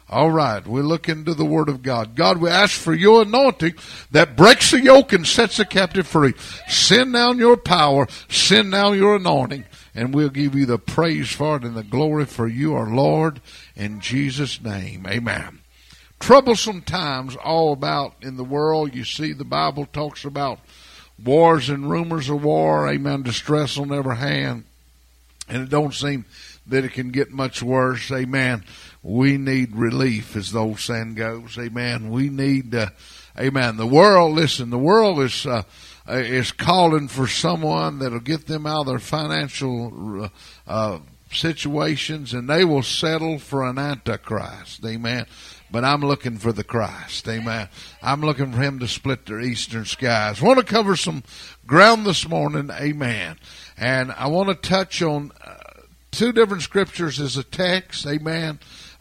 All right, we look into the Word of God. God, we ask for your anointing that breaks the yoke and sets the captive free. Send down your power, send down your anointing, and we'll give you the praise for it and the glory for you, our Lord, in Jesus' name. Amen. Troublesome times all about in the world. You see, the Bible talks about wars and rumors of war. Amen. Distress on every hand. And it don't seem that it can get much worse. Amen. We need relief, as the old saying goes. Amen. We need, amen. The world, listen, the world is calling for someone that'll get them out of their financial situations, and they will settle for an antichrist. Amen. But I'm looking for the Christ. Amen. I'm looking for him to split their eastern skies. I want to cover some ground this morning. Amen. And I want to touch on two different scriptures as a text. Amen.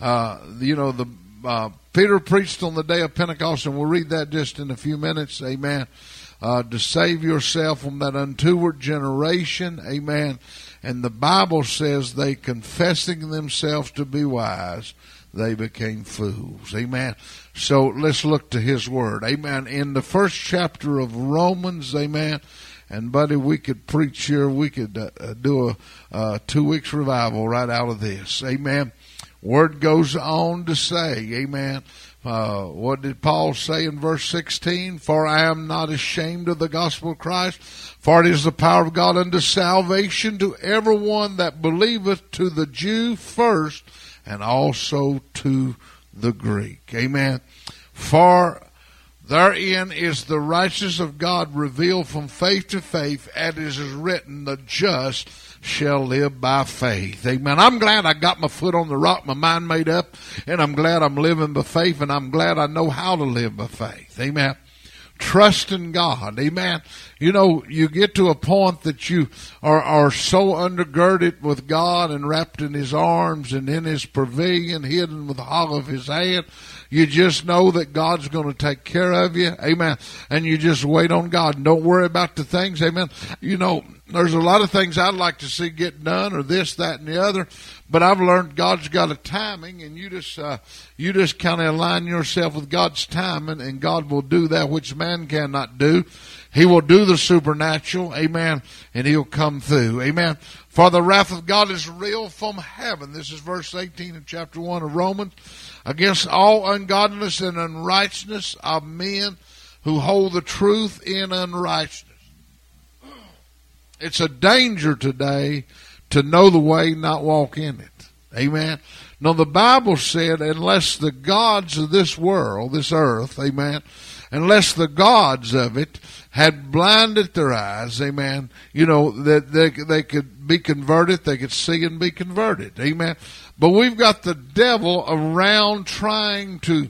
Peter preached on the day of Pentecost, and we'll read that just in a few minutes. Amen. To save yourself from that untoward generation. Amen. And the Bible says they, confessing themselves to be wise, they became fools. Amen. So let's look to his word. Amen. In the first chapter of Romans, amen. And buddy, we could preach here. We could do a 2 weeks revival right out of this. Amen. Word goes on to say, amen. What did Paul say in verse 16? For I am not ashamed of the gospel of Christ, for it is the power of God unto salvation to everyone that believeth, to the Jew first, and also to the Greek. Amen. For therein is the righteousness of God revealed from faith to faith, as it is written, the just shall live by faith. Amen. I'm glad I got my foot on the rock, my mind made up, and I'm glad I'm living by faith, and I'm glad I know how to live by faith. Amen. Trust in God. Amen. You know, you get to a point that you are so undergirded with God and wrapped in his arms and in his pavilion, hidden with the hollow of his hand. You just know that God's going to take care of you. Amen. And you just wait on God and don't worry about the things. Amen. You know, there's a lot of things I'd like to see get done, or this, that, and the other. But I've learned God's got a timing, and you just kind of align yourself with God's timing, and God will do that which man cannot do. He will do the supernatural, amen, and he'll come through, amen. For the wrath of God is real from heaven. This is verse 18 of chapter 1 of Romans. Against all ungodliness and unrighteousness of men who hold the truth in unrighteousness. It's a danger today to know the way, not walk in it. Amen. Now the Bible said, unless the gods of this world, this earth, amen, unless the gods of it had blinded their eyes, amen, you know, that they could be converted, they could see and be converted, amen. But we've got the devil around trying to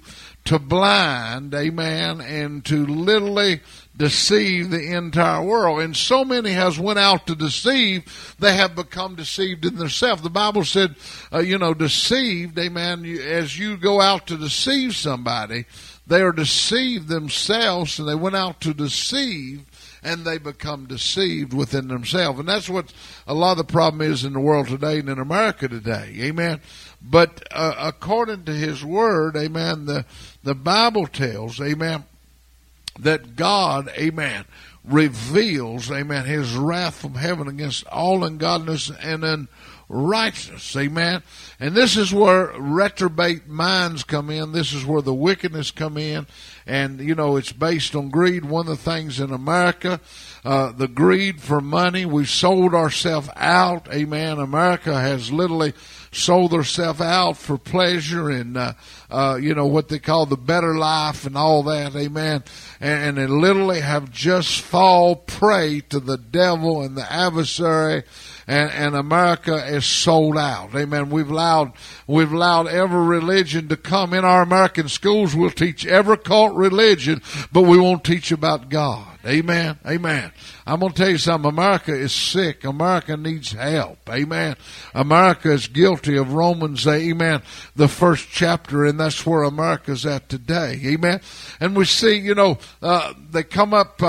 blind, amen, and to literally deceive the entire world. And so many has went out to deceive, they have become deceived in themselves. The Bible said, deceived, amen, as you go out to deceive somebody, they are deceived themselves, and they went out to deceive, and they become deceived within themselves. And that's what a lot of the problem is in the world today and in America today. Amen. But according to his word, amen, the Bible tells, amen, that God, amen, reveals, amen, his wrath from heaven against all ungodliness and unrighteousness, amen. And this is where reprobate minds come in. This is where the wickedness come in. And, you know, it's based on greed. One of the things in America, the greed for money, we've sold ourselves out, amen. America has literally sold herself out for pleasure and, what they call the better life and all that, amen. And they literally have just fall prey to the devil and the adversary, and America is sold out, amen. We've allowed every religion to come. In our American schools, we'll teach every cult religion, but we won't teach about God. Amen. Amen. I'm going to tell you something. America is sick. America needs help. Amen. America is guilty of Romans, amen, the first chapter, and that's where America's at today. Amen. And we see, they come up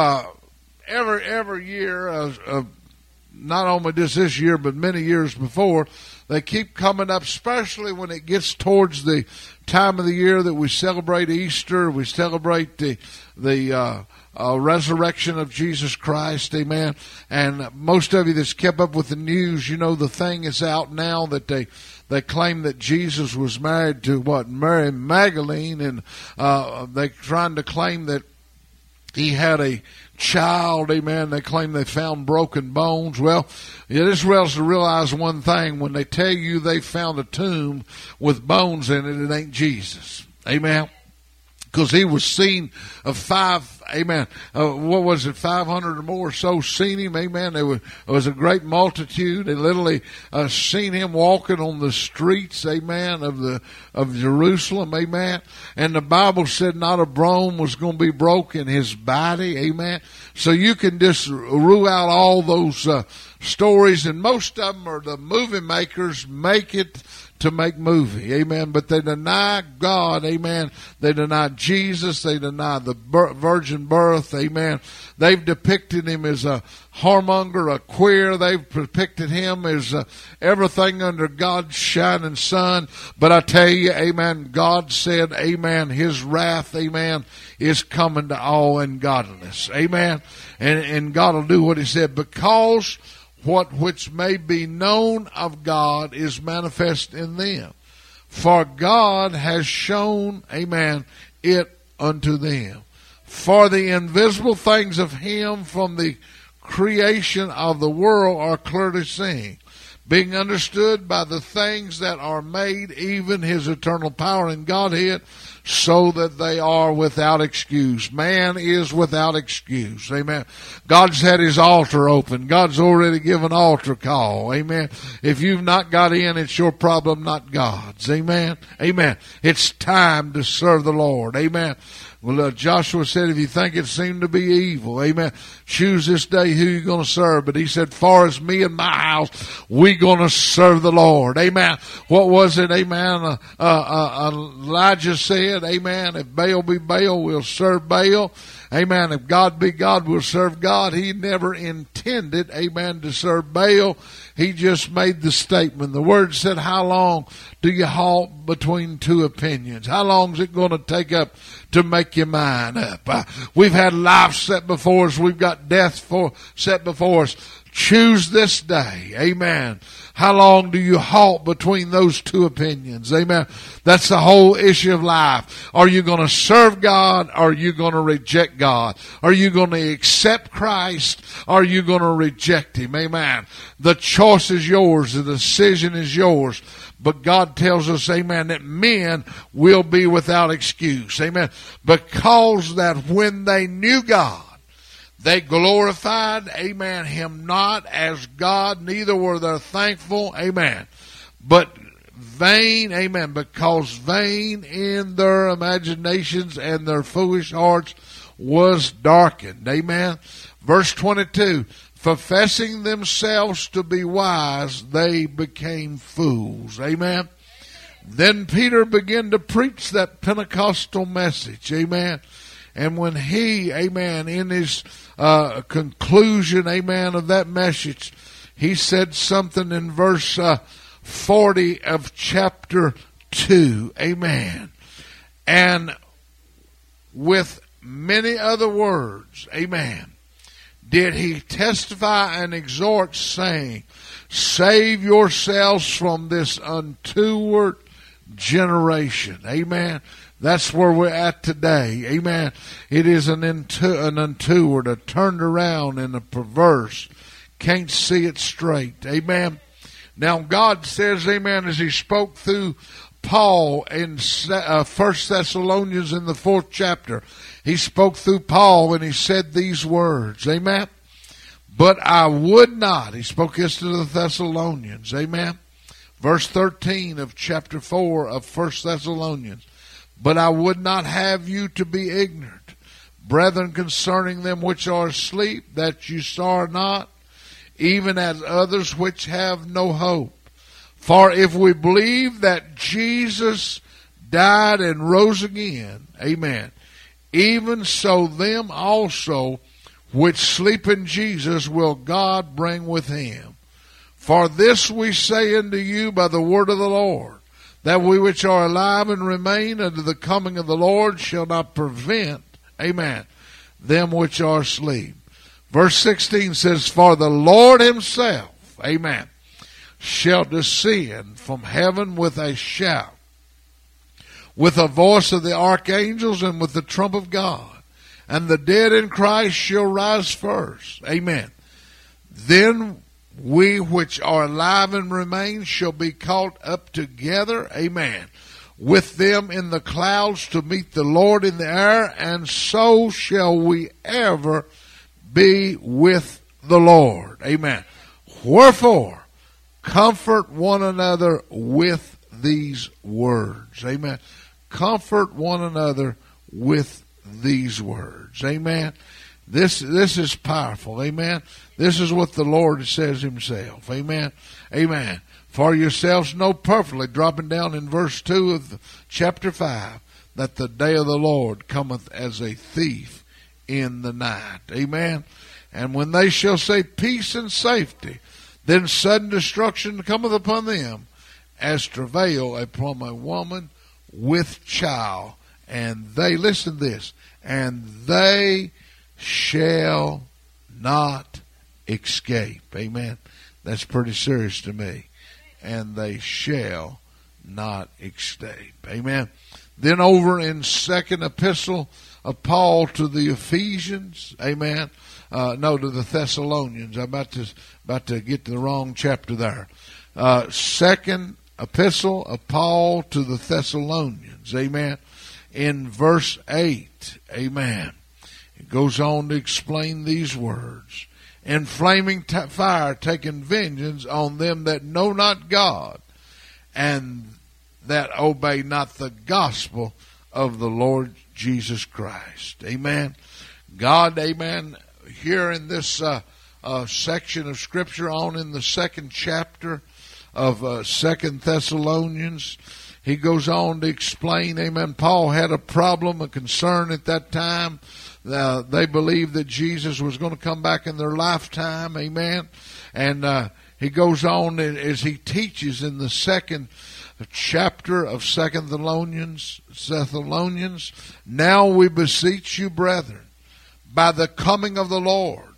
every year, not only just this year, but many years before, they keep coming up, especially when it gets towards the time of the year that we celebrate Easter, we celebrate the resurrection of Jesus Christ, amen. And most of you that's kept up with the news, you know the thing is out now that they claim that Jesus was married to Mary Magdalene, and they're trying to claim that he had a child, amen. They claim they found broken bones. Well, it is well to realize one thing: when they tell you they found a tomb with bones in it, it ain't Jesus, amen. Because he was seen of 500 or more or so seen him, amen. There was a great multitude. They literally seen him walking on the streets, amen, of Jerusalem, amen. And the Bible said not a bone was going to be broke in his body, amen. So you can just rule out all those stories, and most of them are the movie makers make it to make movie, amen. But they deny God, amen. They deny Jesus. They deny the virgin birth, amen. They've depicted him as a whoremonger, a queer. They've depicted him as everything under God's shining sun. But I tell you, amen, God said, amen, his wrath, amen, is coming to all ungodliness, amen. And God will do what he said, because what which may be known of God is manifest in them. For God has shown, amen, it unto them. For the invisible things of him from the creation of the world are clearly seen, being understood by the things that are made, even his eternal power and Godhead, so that they are without excuse. Man is without excuse. Amen. God's had his altar open. God's already given altar call. Amen. If you've not got in, it's your problem, not God's. Amen. Amen. It's time to serve the Lord. Amen. Well, Joshua said, if you think it seemed to be evil, amen, choose this day who you're going to serve. But he said, far as me and my house, we going to serve the Lord. Amen. What was it? Amen. Elijah said, amen, if Baal be Baal, we'll serve Baal. Amen. If God be God, we'll serve God. He never intended, amen, to serve Baal. He just made the statement. The word said, how long do you halt between two opinions? How long is it going to take up to make your mind up? We've had life set before us. We've got death set before us. Choose this day. Amen. How long do you halt between those two opinions? Amen. That's the whole issue of life. Are you going to serve God? Or are you going to reject God? Are you going to accept Christ? Or are you going to reject him? Amen. The choice is yours. The decision is yours. But God tells us, amen, that men will be without excuse. Amen. Because that when they knew God, they glorified, amen, him not as God, neither were they thankful, amen, but vain, amen, because vain in their imaginations and their foolish hearts was darkened, amen. Verse 22, professing themselves to be wise, they became fools, amen. Then Peter began to preach that Pentecostal message, amen. And when he, amen, in his conclusion, amen, of that message, he said something in verse 40 of chapter 2, amen. And with many other words, amen, did he testify and exhort, saying, save yourselves from this untoward generation, amen. That's where we're at today. Amen. It is an untoward, a turned around, and a perverse. Can't see it straight. Amen. Now God says, amen, as he spoke through Paul in 1 Thessalonians in the 4th chapter. He spoke through Paul and he said these words. Amen. But I would not. He spoke this to the Thessalonians. Amen. Verse 13 of chapter 4 of 1 Thessalonians. But I would not have you to be ignorant, brethren, concerning them which are asleep, that you sorrow not, even as others which have no hope. For if we believe that Jesus died and rose again, amen, even so them also which sleep in Jesus will God bring with him. For this we say unto you by the word of the Lord, that we which are alive and remain unto the coming of the Lord shall not prevent, amen, them which are asleep. Verse 16 says, For the Lord himself, amen, shall descend from heaven with a shout, with the voice of the archangels, and with the trump of God. And the dead in Christ shall rise first. Amen. Then we which are alive and remain shall be caught up together, amen, with them in the clouds to meet the Lord in the air, and so shall we ever be with the Lord. Amen. Wherefore, comfort one another with these words. Amen. Comfort one another with these words. Amen. This is powerful. Amen. This is what the Lord says himself. Amen. Amen. For yourselves know perfectly, dropping down in verse 2 of chapter 5, that the day of the Lord cometh as a thief in the night. Amen. And when they shall say peace and safety, then sudden destruction cometh upon them, as travail upon a woman with child. And they, listen to this, and they shall not escape. Amen. That's pretty serious to me. And they shall not escape. Amen. Then over in second epistle of Paul to the Ephesians, amen. No, to the Thessalonians. I'm about to get to the wrong chapter there. Second epistle of Paul to the Thessalonians, amen. In verse 8, amen. It goes on to explain these words. In flaming fire taking vengeance on them that know not God, and that obey not the gospel of the Lord Jesus Christ. Amen. God, amen, here in this section of Scripture, on in the second chapter of 2 Thessalonians, he goes on to explain, amen, Paul had a problem, a concern at that time. They believed that Jesus was going to come back in their lifetime, amen. And he goes on as he teaches in the second chapter of 2 Thessalonians, now we beseech you, brethren, by the coming of the Lord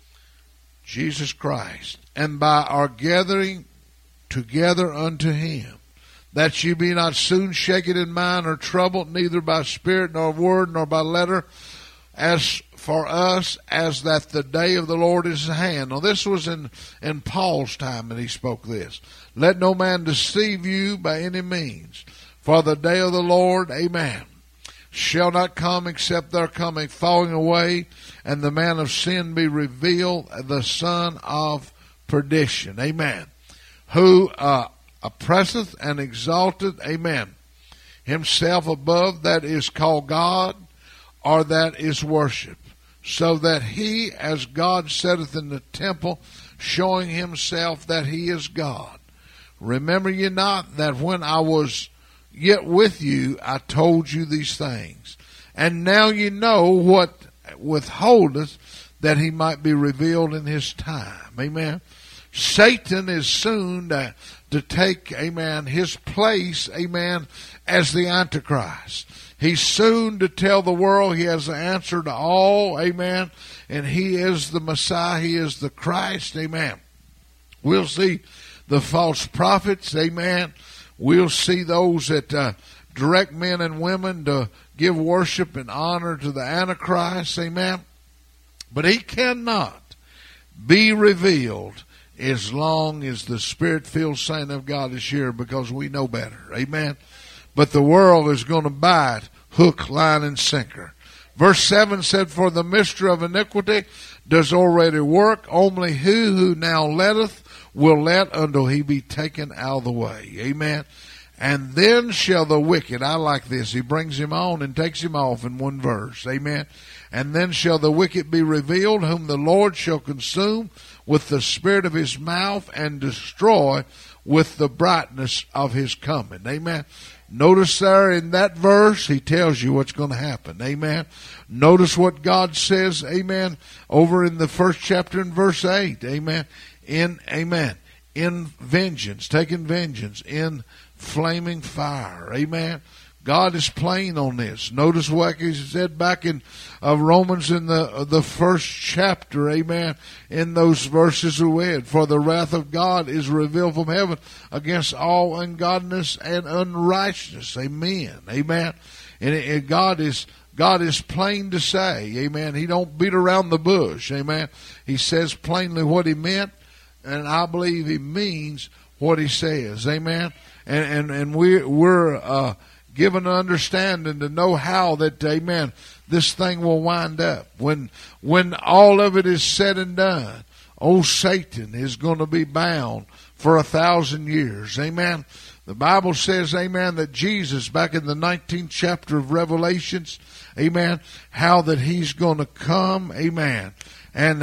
Jesus Christ, and by our gathering together unto him, that ye be not soon shaken in mind or troubled, neither by spirit nor word nor by letter, as for us, as that the day of the Lord is at hand. Now this was in Paul's time that he spoke this. Let no man deceive you by any means, for the day of the Lord, amen, shall not come except there come a falling away, and the man of sin be revealed, the son of perdition, amen, who oppresseth and exalteth, amen, himself above that is called God, or that is worship, so that he, as God sitteth in the temple, showing himself that he is God. Remember ye not that when I was yet with you, I told you these things. And now ye know what withholdeth, that he might be revealed in his time. Amen. Satan is soon to take, amen, his place, amen, as the Antichrist. He's soon to tell the world he has the answer to all, amen, and he is the Messiah, he is the Christ, amen. We'll see the false prophets, amen. We'll see those that direct men and women to give worship and honor to the Antichrist, amen. But he cannot be revealed as long as the Spirit-filled saint of God is here, because we know better, amen. But the world is going to buy it hook, line, and sinker. Verse 7 said, for the mystery of iniquity does already work, only he who now letteth will let until he be taken out of the way. Amen. And then shall the wicked, I like this, he brings him on and takes him off in one verse. Amen. And then shall the wicked be revealed, whom the Lord shall consume with the spirit of his mouth and destroy with the brightness of his coming. Amen. Notice there in that verse, he tells you what's going to happen. Amen. Notice what God says, amen, over in the first chapter in verse 8. Amen. in vengeance, taking vengeance in flaming fire. Amen. God is playing on this. Notice what he said back in Romans in the first chapter, amen, in those verses we read. For the wrath of God is revealed from heaven against all ungodliness and unrighteousness. Amen. Amen. And God is plain to say, amen. He don't beat around the bush, amen. He says plainly what he meant, and I believe he means what he says, amen. And we're given an understanding to know how that, amen, this thing will wind up. When all of it is said and done, old Satan is going to be bound for 1,000 years. Amen. The Bible says, amen, that Jesus, back in the 19th chapter of Revelations, amen, how that he's going to come, amen. And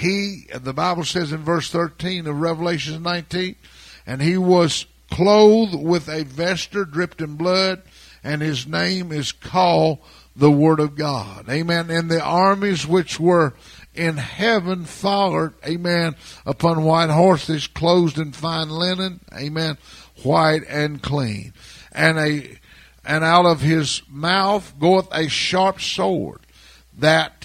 the Bible says in verse 13 of Revelation 19, and he was clothed with a vesture dripped in blood, and his name is called the Word of God. Amen. And the armies which were in heaven followed, amen, upon white horses, clothed in fine linen, amen, white and clean. And out of his mouth goeth a sharp sword, that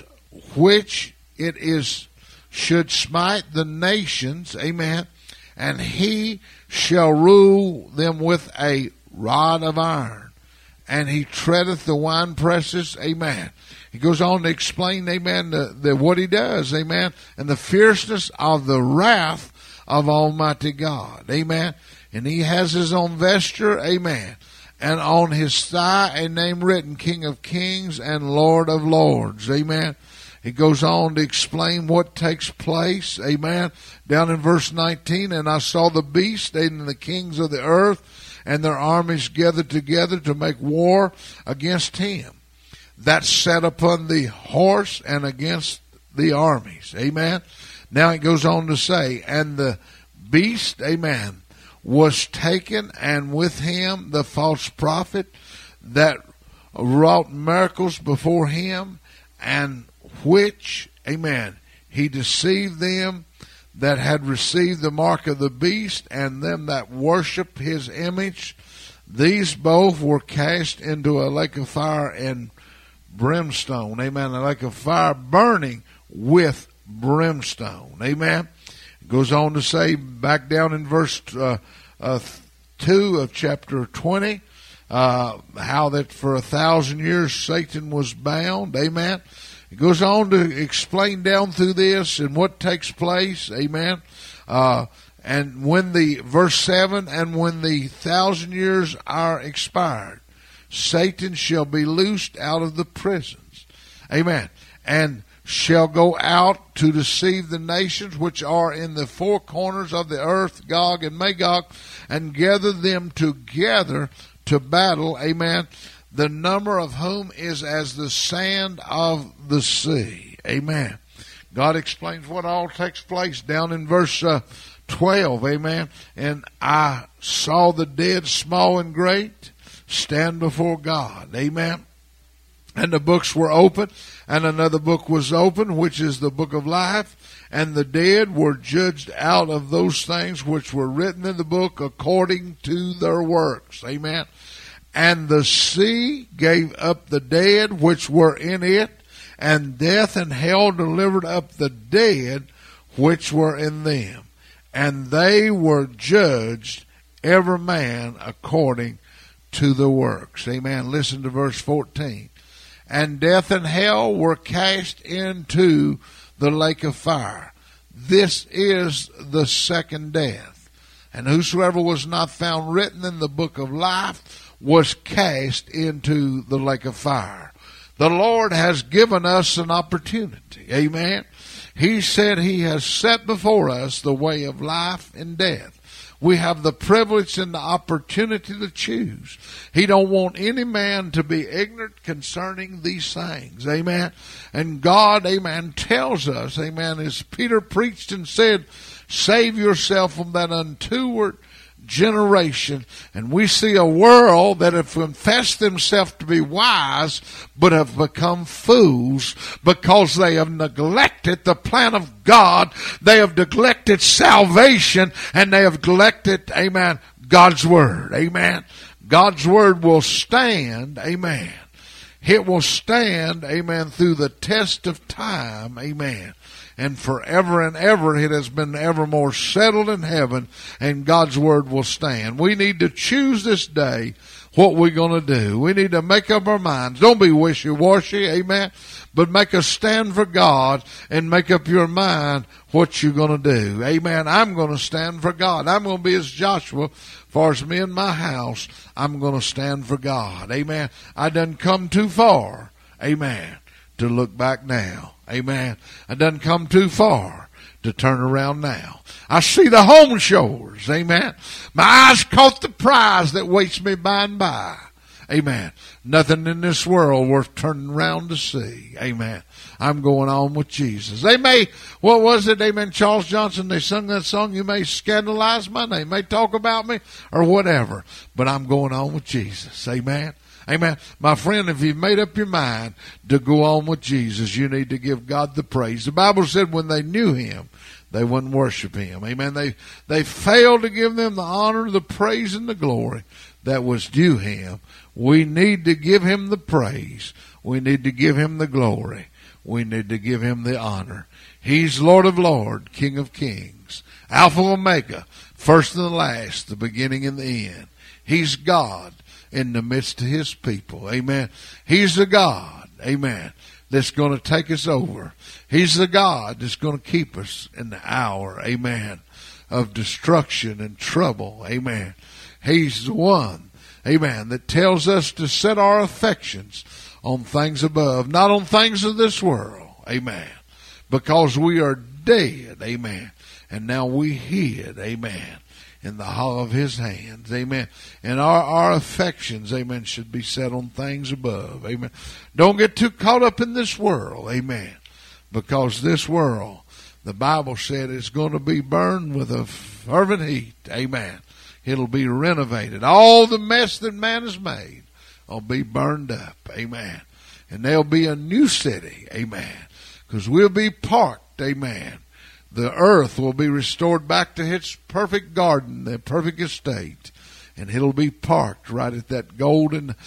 which it is should smite the nations, amen, and he shall rule them with a rod of iron. And he treadeth the winepresses, amen. He goes on to explain, amen, what he does, amen, and the fierceness of the wrath of Almighty God, amen. And he has his own vesture, amen, and on his thigh a name written, King of Kings and Lord of Lords, amen. He goes on to explain what takes place, amen, down in verse 19, and I saw the beast and the kings of the earth and their armies gathered together to make war against him that sat upon the horse and against the armies. Amen. Now it goes on to say, and the beast, amen, was taken, and with him the false prophet that wrought miracles before him, and which, amen, he deceived them that had received the mark of the beast, and them that worship his image. These both were cast into a lake of fire and brimstone. Amen. A lake of fire burning with brimstone. Amen. It goes on to say, back down in verse 2 of chapter 20, how that for 1,000 years Satan was bound. Amen. It goes on to explain down through this and what takes place. Amen. And when verse 7, and when the 1,000 years are expired, Satan shall be loosed out of the prisons. Amen. And shall go out to deceive the nations which are in the four corners of the earth, Gog and Magog, and gather them together to battle. Amen. The number of whom is as the sand of the sea. Amen. God explains what all takes place down in verse 12. Amen. And I saw the dead, small and great, stand before God. Amen. And the books were open, and another book was open, which is the book of life. And the dead were judged out of those things which were written in the book according to their works. Amen. And the sea gave up the dead which were in it, and death and hell delivered up the dead which were in them. And they were judged, every man according to the works. Amen. Listen to verse 14. And death and hell were cast into the lake of fire. This is the second death. And whosoever was not found written in the book of life was cast into the lake of fire. The Lord has given us an opportunity. Amen. He said he has set before us the way of life and death. We have the privilege and the opportunity to choose. He don't want any man to be ignorant concerning these things. Amen. And God, amen, tells us, amen, as Peter preached and said, save yourself from that untoward generation, and we see a world that have confessed themselves to be wise, but have become fools because they have neglected the plan of God. They have neglected salvation, and they have neglected, amen, God's word. Amen. God's word will stand, amen. It will stand, amen, through the test of time, amen. And forever and ever it has been evermore settled in heaven, and God's word will stand. We need to choose this day what we're going to do. We need to make up our minds. Don't be wishy-washy, amen, but make a stand for God and make up your mind what you're going to do. Amen. I'm going to stand for God. I'm going to be as Joshua. Far as me and my house, I'm going to stand for God. Amen. I done come too far, amen, to look back now. Amen. I done come too far to turn around now. I see the home shores. Amen. My eyes caught the prize that waits me by and by. Amen. Nothing in this world worth turning around to see. Amen. I'm going on with Jesus. They may, what was it? Amen. Charles Johnson, they sung that song, you may scandalize my name, may talk about me or whatever, but I'm going on with Jesus. Amen. Amen. My friend, if you've made up your mind to go on with Jesus, you need to give God the praise. The Bible said when they knew him, they wouldn't worship him. Amen. They failed to give them the honor, the praise, and the glory that was due him. We need to give him the praise. We need to give him the glory. We need to give him the honor. He's Lord of Lords, King of Kings, Alpha and Omega, first and the last, the beginning and the end. He's God in the midst of his people. Amen. He's the God, amen, that's going to take us over. He's the God that's going to keep us in the hour, amen, of destruction and trouble. Amen. He's the one, amen, that tells us to set our affections on things above, not on things of this world. Amen. Because we are dead. Amen. And now we hid. Amen. In the hollow of his hands. Amen. And our affections, amen, should be set on things above. Amen. Don't get too caught up in this world. Amen. Because this world, the Bible said, is going to be burned with a fervent heat. Amen. It'll be renovated. All the mess that man has made will be burned up. Amen. And there'll be a new city. Amen. Because we'll be parked. Amen. The earth will be restored back to its perfect garden, the perfect estate. And it'll be parked right at that golden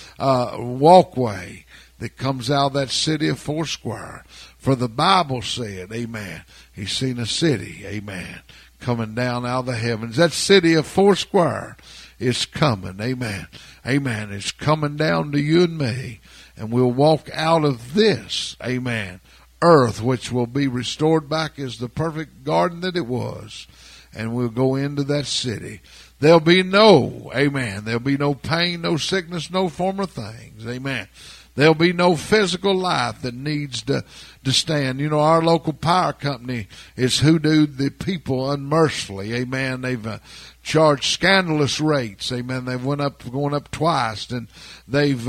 walkway that comes out of that city of Foursquare. For the Bible said, amen, he's seen a city, amen, coming down out of the heavens. That city of Foursquare is coming, amen. Amen. It's coming down to you and me. And we'll walk out of this, amen, earth, which will be restored back as the perfect garden that it was. And we'll go into that city. There'll be no, amen, there'll be no pain, no sickness, no former things, amen. There'll be no physical life that needs to stand. You know, our local power company is hoodooed the people unmercifully. Amen. They've charged scandalous rates. Amen. They've going up twice, and they've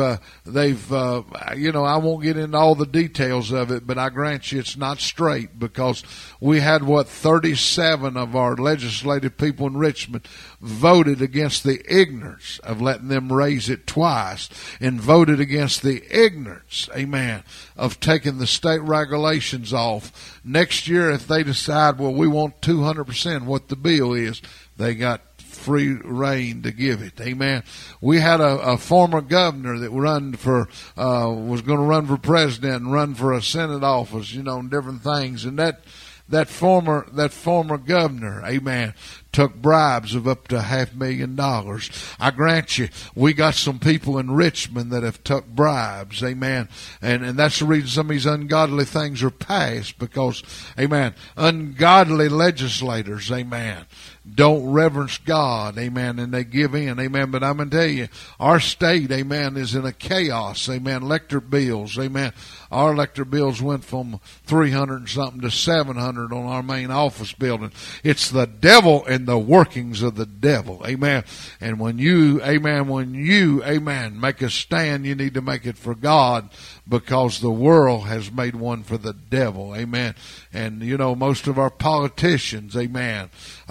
you know, I won't get into all the details of it, but I grant you it's not straight, because we had 37 of our legislative people in Richmond voted against the ignorance of letting them raise it twice, and voted against the ignorance, amen, of taking the state regulations off. Next year, if they decide, well, we want 200% what the bill is, they got free reign to give it. Amen. We had a former governor that was going to run for president and run for a Senate office, you know, and different things. And that former governor, amen, took bribes of up to $500,000. I grant you, we got some people in Richmond that have took bribes, amen, and that's the reason some of these ungodly things are passed, because, amen, ungodly legislators, amen, don't reverence God, amen, and they give in, amen. But I'm going to tell you, our state, amen, is in a chaos, amen. Electric bills, amen. Our electric bills went from 300 and something to 700 on our main office building. It's the devil and the workings of the devil, amen. And when you, amen, make a stand, you need to make it for God, because the world has made one for the devil, amen. And, you know, most of our politicians, amen, have made a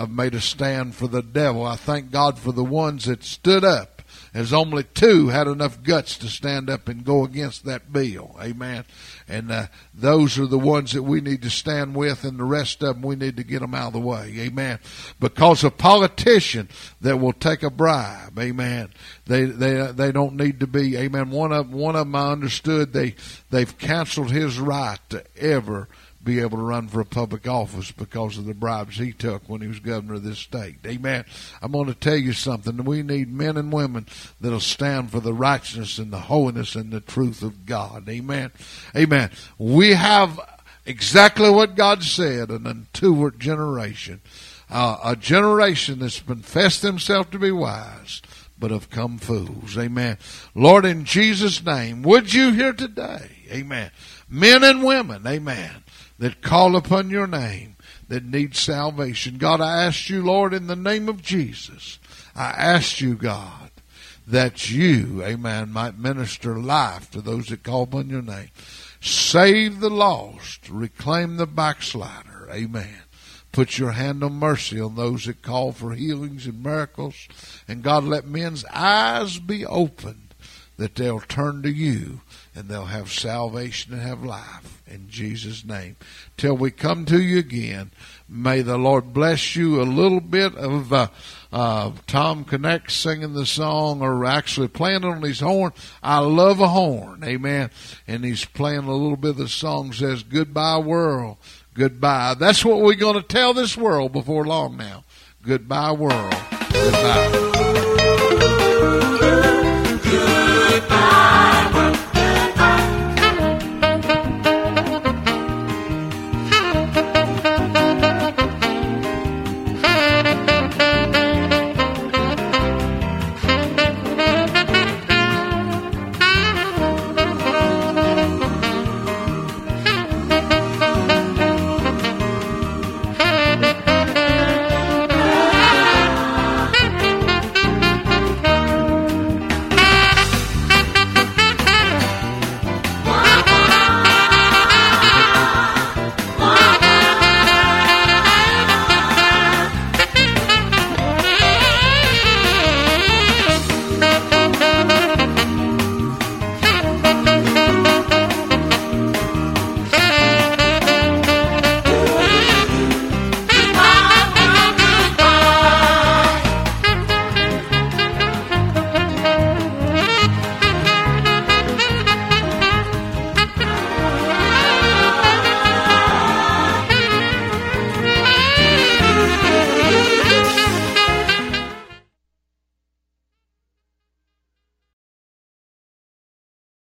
stand for the devil. I thank God for the ones that stood up, as only 2 had enough guts to stand up and go against that bill. Amen. And those are the ones that we need to stand with, and the rest of them, we need to get them out of the way. Amen. Because a politician that will take a bribe, amen, they don't need to be, amen. One of them I understood they've canceled his right to ever be able to run for a public office because of the bribes he took when he was governor of this state. Amen. I'm going to tell you something. We need men and women that'll stand for the righteousness and the holiness and the truth of God. Amen. Amen. We have exactly what God said, an untoward generation. A generation that's confessed themselves to be wise, but have come fools. Amen. Lord, in Jesus' name, would you here today, amen, men and women, amen, that call upon your name, that need salvation. God, I ask you, Lord, in the name of Jesus, I ask you, God, that you, amen, might minister life to those that call upon your name. Save the lost, reclaim the backslider, amen. Put your hand of mercy on those that call for healings and miracles. And God, let men's eyes be opened, that they'll turn to you and they'll have salvation and have life in Jesus' name. Till we come to you again, may the Lord bless you. A little bit of Tom Connect singing the song, or actually playing on his horn. I love a horn, amen. And he's playing a little bit of the song, says, "Goodbye world, goodbye." That's what we're going to tell this world before long now. Goodbye world, goodbye. Goodbye.